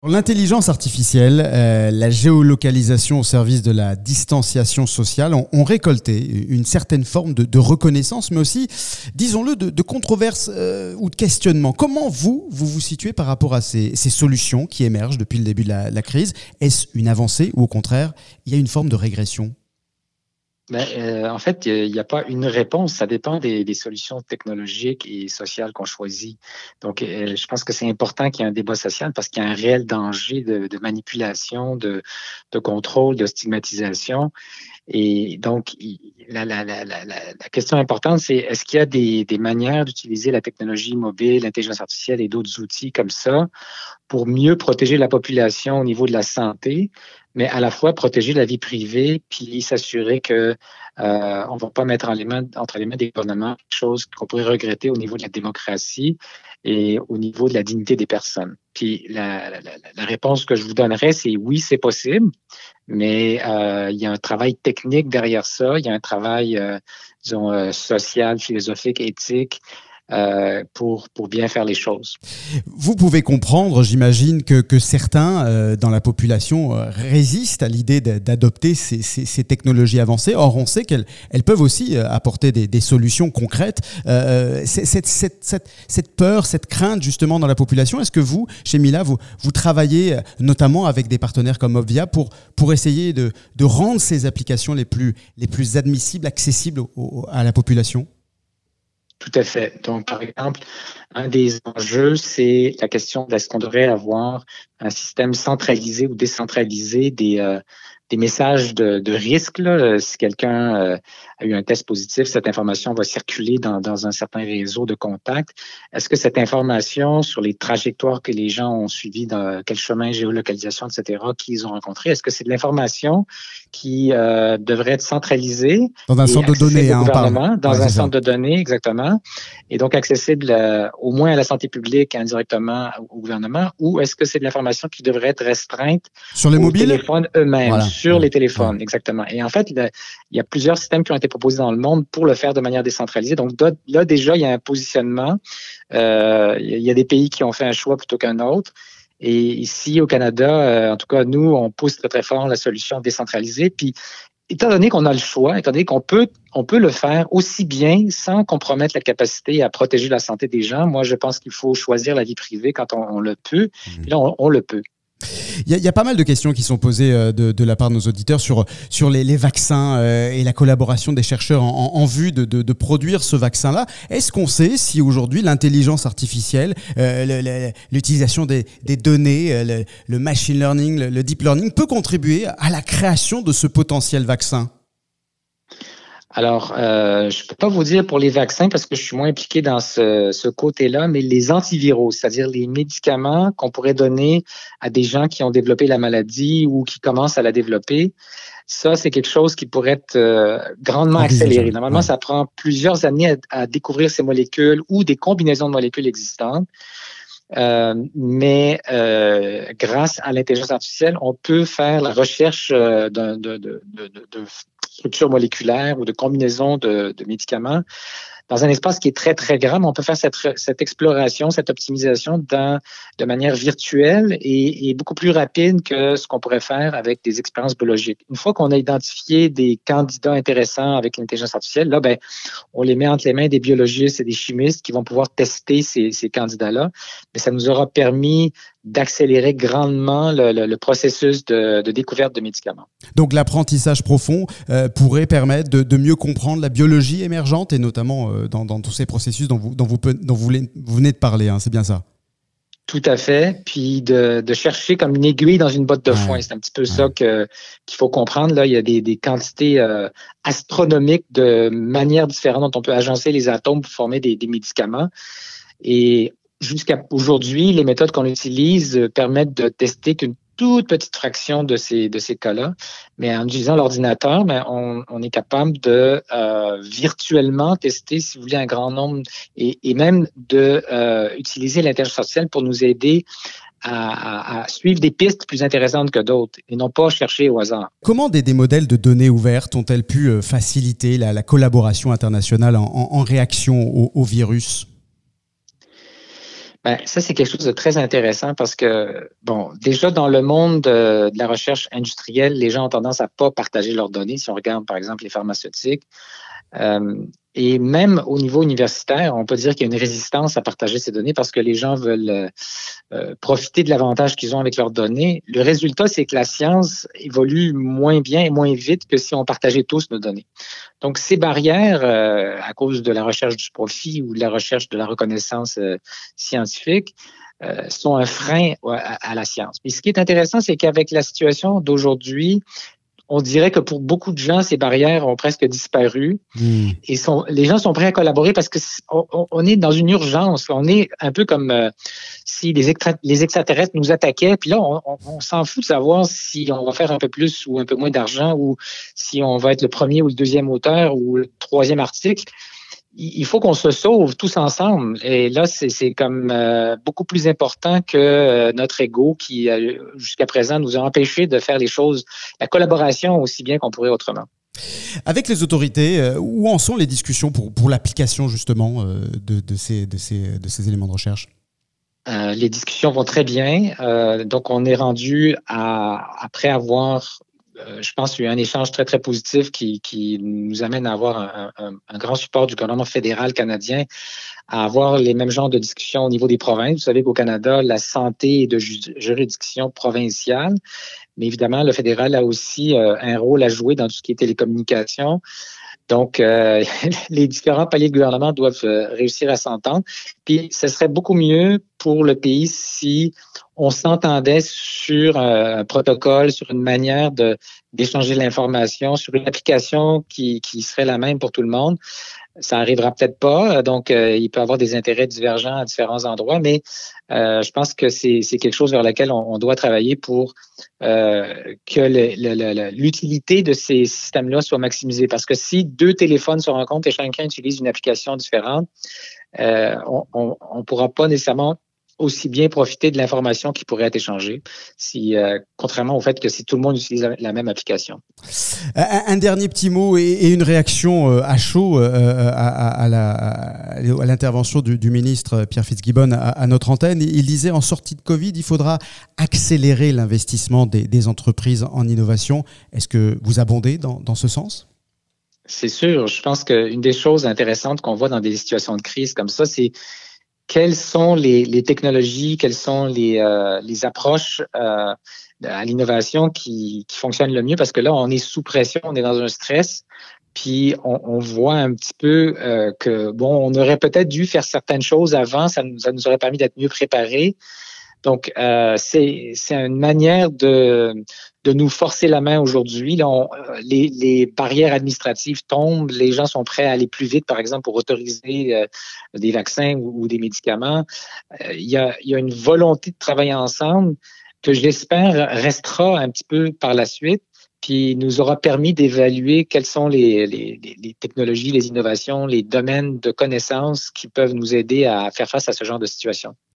L'intelligence artificielle, la géolocalisation au service de la distanciation sociale ont récolté une certaine forme de reconnaissance, mais aussi, disons-le, de controverses ou de questionnements. Comment vous situez par rapport à ces solutions qui émergent depuis le début de la crise? Est-ce une avancée ou au contraire, il y a une forme de régression? En fait, il n'y a pas une réponse. Ça dépend des solutions technologiques et sociales qu'on choisit. Donc, je pense que c'est important qu'il y ait un débat social parce qu'il y a un réel danger de manipulation, de contrôle, de stigmatisation. Et donc, la question importante, c'est est-ce qu'il y a des manières d'utiliser la technologie mobile, l'intelligence artificielle et d'autres outils comme ça pour mieux protéger la population au niveau de la santé, mais à la fois protéger la vie privée, puis s'assurer que on ne va pas mettre entre les mains des gouvernements quelque chose qu'on pourrait regretter au niveau de la démocratie et au niveau de la dignité des personnes. Puis la réponse que je vous donnerais, c'est oui, c'est possible, mais il y a un travail technique derrière ça, il y a un travail, social, philosophique, éthique, pour bien faire les choses. Vous pouvez comprendre, j'imagine, que certains dans la population résistent à l'idée d'adopter ces technologies avancées. Or, on sait qu'elles peuvent aussi apporter des solutions concrètes. Cette peur, cette crainte justement dans la population, est-ce que vous, chez Mila, vous travaillez notamment avec des partenaires comme Obvia pour essayer de rendre ces applications les plus admissibles, accessibles à la population? Tout à fait. Donc, par exemple, un des enjeux, c'est la question est-ce qu'on devrait avoir un système centralisé ou décentralisé des messages de risque. Là. Si quelqu'un a eu un test positif, cette information va circuler dans un certain réseau de contacts. Est-ce que cette information sur les trajectoires que les gens ont suivies, dans quel chemin, géolocalisation, etc., qu'ils ont rencontré, est-ce que c'est de l'information qui devrait être centralisée dans un centre de données, on parle. Dans un centre de données, exactement, et donc accessible au moins à la santé publique, indirectement au gouvernement, ou est-ce que c'est de l'information qui devrait être restreinte sur les mobiles, téléphones eux-mêmes, voilà. Sur les téléphones, exactement. Et en fait, il y a plusieurs systèmes qui ont été proposés dans le monde pour le faire de manière décentralisée. Donc là, déjà, il y a un positionnement. Il y a des pays qui ont fait un choix plutôt qu'un autre. Et ici, au Canada, en tout cas, nous, on pousse très, très fort la solution décentralisée. Puis, étant donné qu'on a le choix, étant donné qu'on peut le faire aussi bien sans compromettre la capacité à protéger la santé des gens, moi, je pense qu'il faut choisir la vie privée quand on le peut. Et là, on le peut. Il y a pas mal de questions qui sont posées de la part de nos auditeurs sur les vaccins et la collaboration des chercheurs en vue de produire ce vaccin-là. Est-ce qu'on sait si aujourd'hui l'intelligence artificielle, l'utilisation des données, le machine learning, le deep learning peut contribuer à la création de ce potentiel vaccin? Alors, je peux pas vous dire pour les vaccins parce que je suis moins impliqué dans ce côté-là, mais les antiviraux, c'est-à-dire les médicaments qu'on pourrait donner à des gens qui ont développé la maladie ou qui commencent à la développer, ça, c'est quelque chose qui pourrait être grandement accéléré. Normalement, ça prend plusieurs années à découvrir ces molécules ou des combinaisons de molécules existantes. Mais grâce à l'intelligence artificielle, on peut faire la recherche de structures moléculaires ou de combinaisons de médicaments dans un espace qui est très, très grand, mais on peut faire cette exploration, cette optimisation de manière virtuelle et beaucoup plus rapide que ce qu'on pourrait faire avec des expériences biologiques. Une fois qu'on a identifié des candidats intéressants avec l'intelligence artificielle, là, on les met entre les mains des biologistes et des chimistes qui vont pouvoir tester ces candidats-là. Mais ça nous aura permis d'accélérer grandement le processus de découverte de médicaments. Donc l'apprentissage profond pourrait permettre de mieux comprendre la biologie émergente et notamment dans tous ces processus dont vous venez de parler, hein, c'est bien ça? Tout à fait. Puis de chercher comme une aiguille dans une botte de foin. C'est un petit peu ça qu'il faut comprendre. Là, il y a des quantités astronomiques de manières différentes dont on peut agencer les atomes pour former des médicaments. Et jusqu'à aujourd'hui, les méthodes qu'on utilise permettent de tester qu'une toute petite fraction de ces cas-là. Mais en utilisant l'ordinateur, on est capable de virtuellement tester, si vous voulez, un grand nombre et même de utiliser l'intelligence artificielle pour nous aider à suivre des pistes plus intéressantes que d'autres et non pas chercher au hasard. Comment des modèles de données ouvertes ont-elles pu faciliter la collaboration internationale en réaction au virus? Ben, ça, c'est quelque chose de très intéressant parce que, bon, déjà dans le monde de la recherche industrielle, les gens ont tendance à pas partager leurs données. Si on regarde, par exemple, les pharmaceutiques, euh, et même au niveau universitaire, on peut dire qu'il y a une résistance à partager ces données parce que les gens veulent profiter de l'avantage qu'ils ont avec leurs données. Le résultat, c'est que la science évolue moins bien et moins vite que si on partageait tous nos données. Donc, ces barrières, à cause de la recherche du profit ou de la recherche de la reconnaissance scientifique, sont un frein à la science. Mais ce qui est intéressant, c'est qu'avec la situation d'aujourd'hui, on dirait que pour beaucoup de gens, ces barrières ont presque disparu et les gens sont prêts à collaborer parce que on est dans une urgence. On est un peu comme si les extraterrestres nous attaquaient, puis là, on s'en fout de savoir si on va faire un peu plus ou un peu moins d'argent ou si on va être le premier ou le deuxième auteur ou le troisième article. Il faut qu'on se sauve tous ensemble. Et là, c'est comme beaucoup plus important que notre ego qui, jusqu'à présent, nous a empêchés de faire les choses, la collaboration aussi bien qu'on pourrait autrement. Avec les autorités, où en sont les discussions pour l'application justement de ces éléments de recherche? Les discussions vont très bien. Donc, on est rendu après avoir je pense qu'il y a eu un échange très, très positif qui nous amène à avoir un grand support du gouvernement fédéral canadien, à avoir les mêmes genres de discussions au niveau des provinces. Vous savez qu'au Canada, la santé est de juridiction provinciale, mais évidemment, le fédéral a aussi un rôle à jouer dans tout ce qui est télécommunications. Donc, les différents paliers de gouvernement doivent réussir à s'entendre. Puis, ce serait beaucoup mieux pour le pays si on s'entendait sur un protocole, sur une manière d'échanger l'information, sur une application qui serait la même pour tout le monde. Ça arrivera peut-être pas, donc il peut y avoir des intérêts divergents à différents endroits, mais je pense que c'est quelque chose vers lequel on doit travailler pour que l'utilité de ces systèmes-là soit maximisée. Parce que si deux téléphones se rencontrent et chacun utilise une application différente, on ne pourra pas nécessairement aussi bien profiter de l'information qui pourrait être échangée, contrairement au fait que si tout le monde utilise la même application. Un dernier petit mot et une réaction à chaud à l'intervention du ministre Pierre Fitzgibbon à notre antenne. Il disait en sortie de Covid, il faudra accélérer l'investissement des entreprises en innovation. Est-ce que vous abondez dans ce sens? C'est sûr. Je pense qu'une des choses intéressantes qu'on voit dans des situations de crise comme ça, c'est quelles sont les technologies, quelles sont les approches à l'innovation qui fonctionnent le mieux, parce que là, on est sous pression, on est dans un stress, puis on voit un petit peu que, bon, on aurait peut-être dû faire certaines choses avant, ça nous aurait permis d'être mieux préparés. Donc, c'est une manière de nous forcer la main aujourd'hui. Là, les barrières administratives tombent, les gens sont prêts à aller plus vite, par exemple, pour autoriser des vaccins ou des médicaments. Il y a une volonté de travailler ensemble que j'espère restera un petit peu par la suite, puis nous aura permis d'évaluer quelles sont les technologies, les innovations, les domaines de connaissances qui peuvent nous aider à faire face à ce genre de situation.